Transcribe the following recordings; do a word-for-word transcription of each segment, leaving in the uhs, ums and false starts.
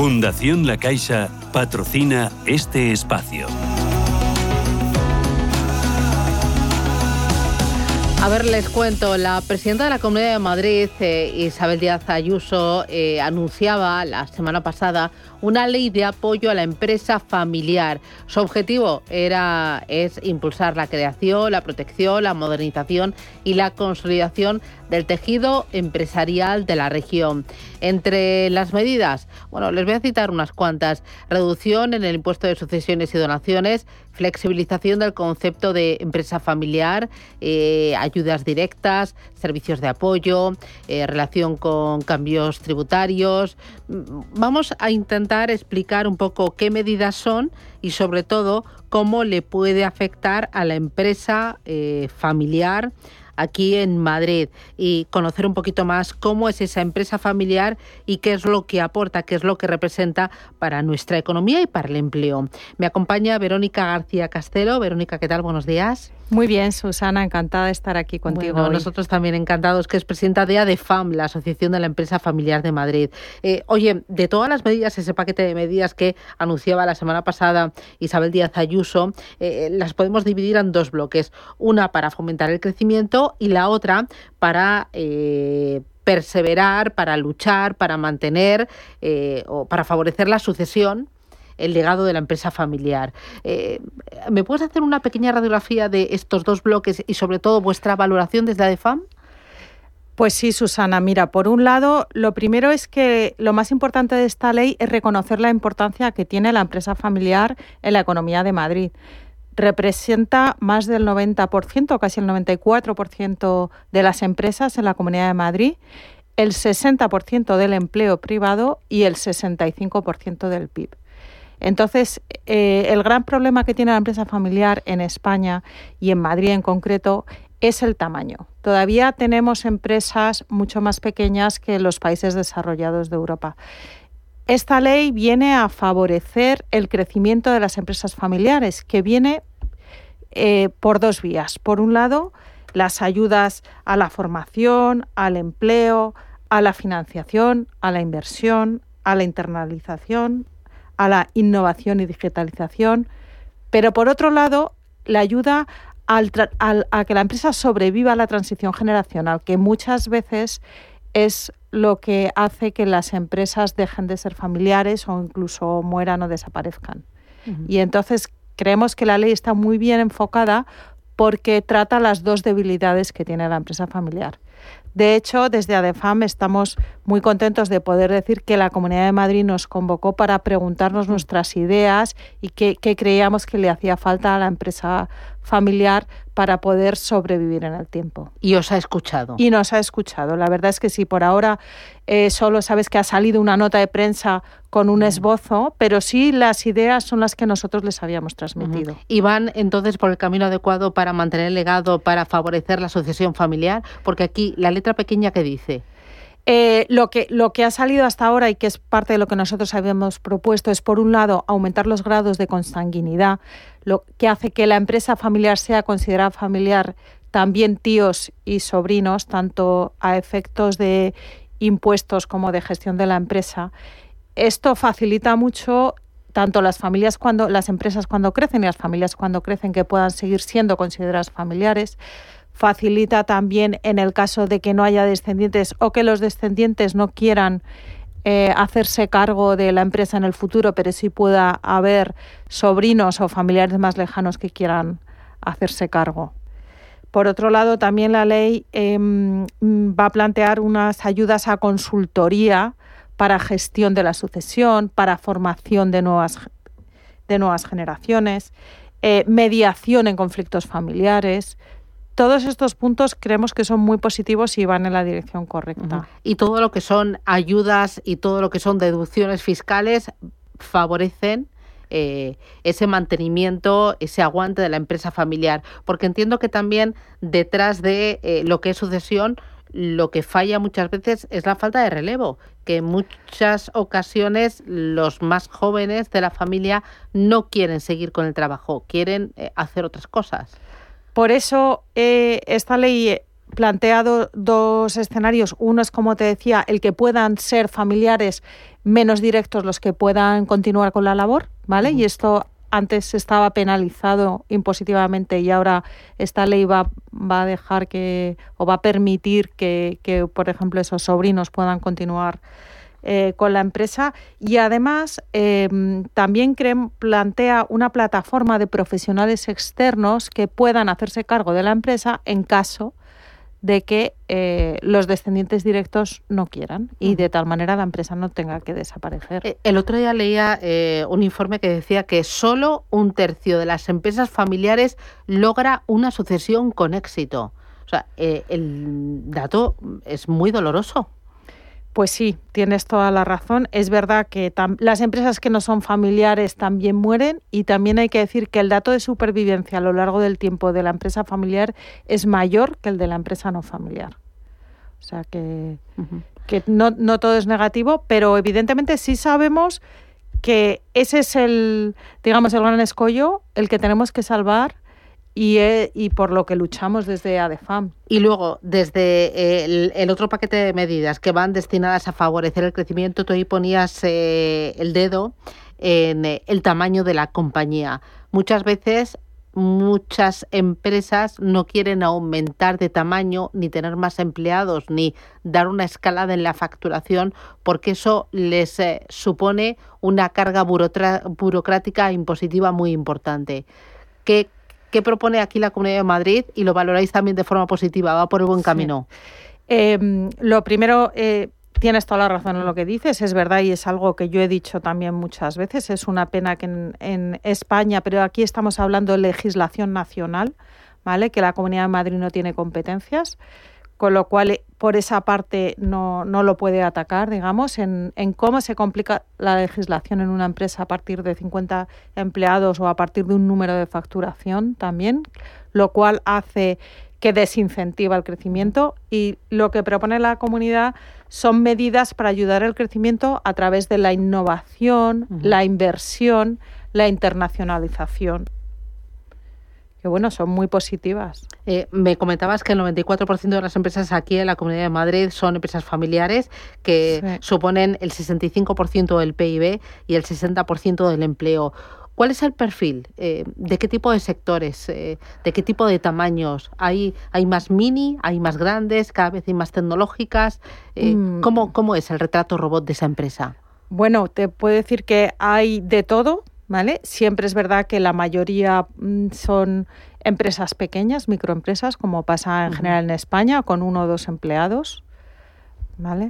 Fundación La Caixa patrocina este espacio. A ver, les cuento, la presidenta de la Comunidad de Madrid, eh, Isabel Díaz Ayuso, eh, anunciaba la semana pasada una ley de apoyo a la empresa familiar. Su objetivo era, es impulsar la creación, la protección, la modernización y la consolidación del tejido empresarial de la región. Entre las medidas, bueno, les voy a citar unas cuantas: reducción en el impuesto de sucesiones y donaciones, flexibilización del concepto de empresa familiar, eh, ayudas directas, servicios de apoyo, eh, relación con cambios tributarios. Vamos a intentar explicar un poco qué medidas son y, sobre todo, cómo le puede afectar a la empresa eh, familiar aquí en Madrid, y conocer un poquito más cómo es esa empresa familiar y qué es lo que aporta, qué es lo que representa para nuestra economía y para el empleo. Me acompaña Verónica García Castelo. Verónica, ¿qué tal? Buenos días. Muy bien, Susana, encantada de estar aquí contigo. Bueno, hoy. Nosotros también encantados, que es presidenta de ADEFAM, la Asociación de la Empresa Familiar de Madrid. Eh, oye, de todas las medidas, ese paquete de medidas que anunciaba la semana pasada Isabel Díaz Ayuso, eh, las podemos dividir en dos bloques. Una para fomentar el crecimiento y la otra para Eh, perseverar, para luchar, para mantener eh, o para favorecer la sucesión, el legado de la empresa familiar. Eh, ¿Me puedes hacer una pequeña radiografía de estos dos bloques y, sobre todo, vuestra valoración desde ADEFAM? Pues sí, Susana. Mira, por un lado, lo primero es que lo más importante de esta ley es reconocer la importancia que tiene la empresa familiar en la economía de Madrid. Representa más del noventa por ciento, casi el noventa y cuatro por ciento de las empresas en la Comunidad de Madrid, el sesenta por ciento del empleo privado y el sesenta y cinco por ciento del P I B. Entonces, eh, el gran problema que tiene la empresa familiar en España y en Madrid en concreto es el tamaño. Todavía tenemos empresas mucho más pequeñas que los países desarrollados de Europa. Esta ley viene a favorecer el crecimiento de las empresas familiares, que viene eh, por dos vías. Por un lado, las ayudas a la formación, al empleo, a la financiación, a la inversión, a la internalización, a la innovación y digitalización, pero por otro lado, la ayuda al tra- al, a que la empresa sobreviva a la transición generacional, que muchas veces es lo que hace que las empresas dejen de ser familiares o incluso mueran o desaparezcan. Uh-huh. Y entonces creemos que la ley está muy bien enfocada porque trata las dos debilidades que tiene la empresa familiar. De hecho, desde ADEFAM estamos muy contentos de poder decir que la Comunidad de Madrid nos convocó para preguntarnos nuestras ideas y qué, qué creíamos que le hacía falta a la empresa familiar para poder sobrevivir en el tiempo. Y os ha escuchado. Y nos ha escuchado. La verdad es que sí, por ahora eh, solo sabes que ha salido una nota de prensa con un esbozo, pero sí las ideas son las que nosotros les habíamos transmitido. Uh-huh. ¿Y van entonces por el camino adecuado para mantener el legado, para favorecer la sucesión familiar? Porque aquí la letra pequeña, ¿qué dice? Eh, lo que, lo que ha salido hasta ahora y que es parte de lo que nosotros habíamos propuesto es, por un lado, aumentar los grados de consanguinidad, lo que hace que la empresa familiar sea considerada familiar también tíos y sobrinos, tanto a efectos de impuestos como de gestión de la empresa. Esto facilita mucho tanto las familias cuando, las empresas cuando crecen y las familias cuando crecen, que puedan seguir siendo consideradas familiares. Facilita también en el caso de que no haya descendientes o que los descendientes no quieran eh, hacerse cargo de la empresa en el futuro, pero sí pueda haber sobrinos o familiares más lejanos que quieran hacerse cargo. Por otro lado, también la ley eh, va a plantear unas ayudas a consultoría para gestión de la sucesión, para formación de nuevas, de nuevas generaciones, eh, mediación en conflictos familiares. Todos estos puntos creemos que son muy positivos y van en la dirección correcta. Uh-huh. Y todo lo que son ayudas y todo lo que son deducciones fiscales favorecen eh, ese mantenimiento, ese aguante de la empresa familiar. Porque entiendo que también detrás de eh, lo que es sucesión, lo que falla muchas veces es la falta de relevo, que en muchas ocasiones los más jóvenes de la familia no quieren seguir con el trabajo, quieren eh, hacer otras cosas. Por eso eh, esta ley plantea do, dos escenarios. Uno es, como te decía, el que puedan ser familiares menos directos los que puedan continuar con la labor, ¿vale? Uh-huh. Y esto antes estaba penalizado impositivamente y ahora esta ley va, va a dejar que, o va a permitir que, que por ejemplo, esos sobrinos puedan continuar Eh, con la empresa. Y además eh, también creen, plantea una plataforma de profesionales externos que puedan hacerse cargo de la empresa en caso de que eh, los descendientes directos no quieran y de tal manera la empresa no tenga que desaparecer. El otro día leía eh, un informe que decía que solo un tercio de las empresas familiares logra una sucesión con éxito. O sea, eh, el dato es muy doloroso. Pues sí, tienes toda la razón. Es verdad que tam- las empresas que no son familiares también mueren y también hay que decir que el dato de supervivencia a lo largo del tiempo de la empresa familiar es mayor que el de la empresa no familiar. O sea que, uh-huh. que no, no todo es negativo, pero evidentemente sí sabemos que ese es el, digamos, el gran escollo, el que tenemos que salvar. Y, eh, y por lo que luchamos desde ADEFAM. Y luego, desde el, el otro paquete de medidas que van destinadas a favorecer el crecimiento, tú ahí ponías eh, el dedo en eh, el tamaño de la compañía. Muchas veces, muchas empresas no quieren aumentar de tamaño, ni tener más empleados, ni dar una escalada en la facturación, porque eso les eh, supone una carga burotra- burocrática impositiva muy importante. ¿Qué ¿Qué propone aquí la Comunidad de Madrid? Y lo valoráis también de forma positiva, va por el buen camino. Sí. Eh, lo primero, eh, tienes toda la razón en lo que dices, es verdad y es algo que yo he dicho también muchas veces. Es una pena que en, en España, pero aquí estamos hablando de legislación nacional, ¿vale? Que la Comunidad de Madrid no tiene competencias, con lo cual por esa parte no, no lo puede atacar, digamos, en, en cómo se complica la legislación en una empresa a partir de cincuenta empleados o a partir de un número de facturación también, lo cual hace que desincentiva el crecimiento, y lo que propone la comunidad son medidas para ayudar al crecimiento a través de la innovación, uh-huh. la inversión, la internacionalización. Que bueno, son muy positivas. Eh, me comentabas que el noventa y cuatro por ciento de las empresas aquí en la Comunidad de Madrid son empresas familiares que sí. suponen el sesenta y cinco por ciento del P I B y el sesenta por ciento del empleo. ¿Cuál es el perfil? Eh, ¿De qué tipo de sectores? Eh, ¿De qué tipo de tamaños? ¿Hay, hay más mini? ¿Hay más grandes? ¿Cada vez hay más tecnológicas? Eh, mm. ¿cómo, ¿Cómo es el retrato robot de esa empresa? Bueno, te puedo decir que hay de todo. ¿Vale? Siempre es verdad que la mayoría mm, son empresas pequeñas, microempresas, como pasa en uh-huh. general en España, con uno o dos empleados. ¿Vale?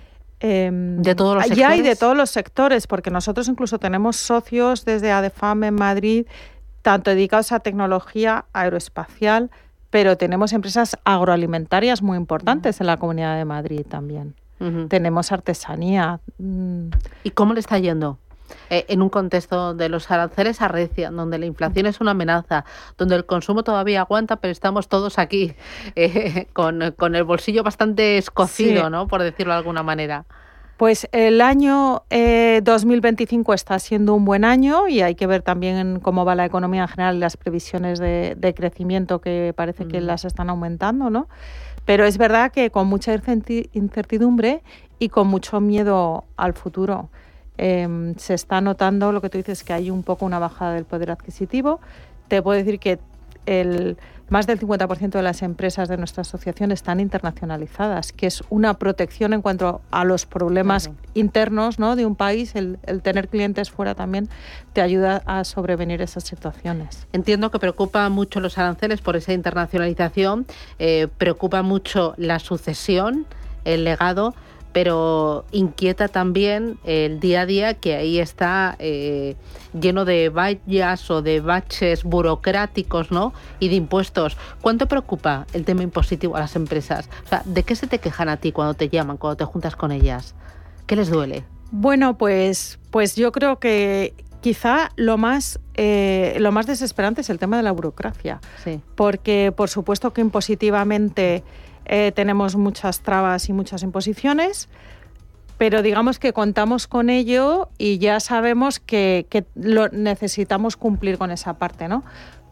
Eh, ¿De todos los sectores? Ya hay de todos los sectores, porque nosotros incluso tenemos socios desde ADEFAM en Madrid, tanto dedicados a tecnología aeroespacial, pero tenemos empresas agroalimentarias muy importantes uh-huh. en la Comunidad de Madrid también. Uh-huh. Tenemos artesanía. Mm. ¿Y cómo le está yendo? Eh, en un contexto donde los aranceles arrecian, donde la inflación es una amenaza, donde el consumo todavía aguanta, pero estamos todos aquí eh, con, con el bolsillo bastante escocido, sí. ¿no? Por decirlo de alguna manera. Pues el año eh, dos mil veinticinco está siendo un buen año y hay que ver también cómo va la economía en general y las previsiones de, de crecimiento que parece mm. que las están aumentando, ¿no? Pero es verdad que con mucha incertidumbre y con mucho miedo al futuro. Eh, se está notando lo que tú dices, que hay un poco una bajada del poder adquisitivo. Te puedo decir que el, más del cincuenta por ciento de las empresas de nuestra asociación están internacionalizadas, que es una protección en cuanto a los problemas claro. internos, ¿no? de un país. El, el tener clientes fuera también te ayuda a sobrevenir esas situaciones. Entiendo que preocupa mucho los aranceles por esa internacionalización, eh, preocupa mucho la sucesión, el legado, pero inquieta también el día a día, que ahí está eh, lleno de vallas o de baches burocráticos, ¿no? y de impuestos. ¿Cuánto preocupa el tema impositivo a las empresas? O sea, ¿de qué se te quejan a ti cuando te llaman, cuando te juntas con ellas? ¿Qué les duele? Bueno, pues, pues yo creo que quizá lo más, eh, lo más desesperante es el tema de la burocracia. Sí. Porque, por supuesto que impositivamente Eh, tenemos muchas trabas y muchas imposiciones, pero digamos que contamos con ello y ya sabemos que, que lo necesitamos cumplir con esa parte, ¿no?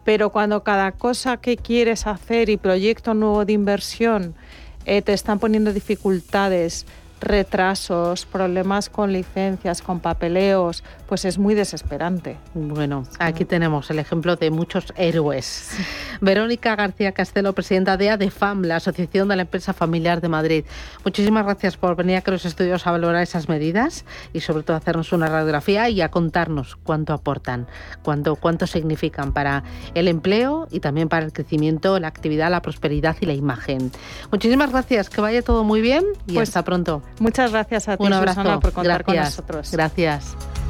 pero cuando cada cosa que quieres hacer y proyecto nuevo de inversión eh, te están poniendo dificultades, retrasos, problemas con licencias, con papeleos, pues es muy desesperante. Bueno, aquí tenemos el ejemplo de muchos héroes. Sí. Verónica García Castelo, presidenta de ADEFAM, la Asociación de la Empresa Familiar de Madrid. Muchísimas gracias por venir aquí a los estudios a valorar esas medidas y sobre todo hacernos una radiografía y a contarnos cuánto aportan, cuánto, cuánto significan para el empleo y también para el crecimiento, la actividad, la prosperidad y la imagen. Muchísimas gracias, que vaya todo muy bien y pues, hasta pronto. Muchas gracias a ti, Un abrazo. Susana, por contar gracias. con nosotros. Gracias.